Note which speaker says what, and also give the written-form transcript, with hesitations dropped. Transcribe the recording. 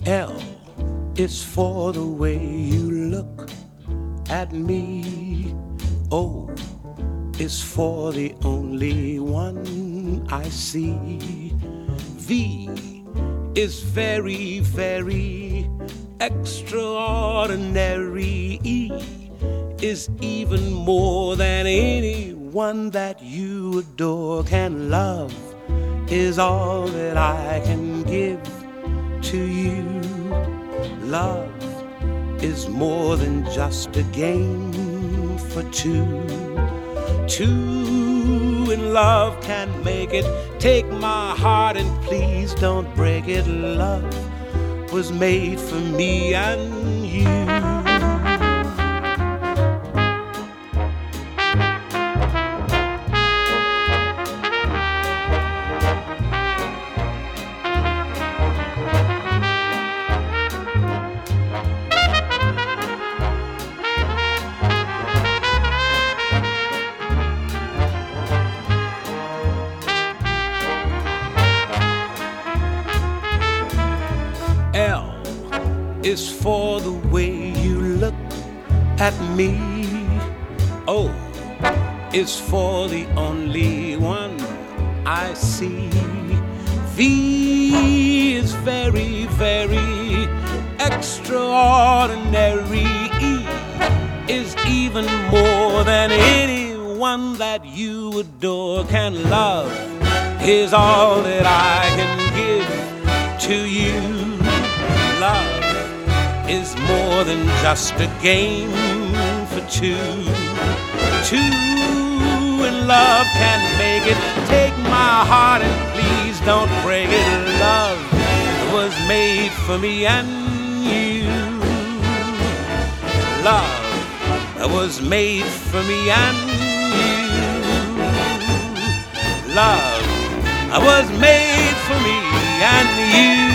Speaker 1: L is for the way you look at me. O is for the only one I see. V is very, very extraordinary. E is even more than anyone that you adore can love, is all that I can give to you. Love is more than just a game for two. Two in love can make it. Take my heart and please don't break it. Love was made for me and you. L is for the way you look at me. O is for the only one I see. V is very, very extraordinary. E is even more than anyone that you adore can love, is all that I can give to you. Love is more than just a game for two. Two in love can make it. Take my heart and please don't break it. Love was made for me and you. Love was made for me and you. Love was made for me and you.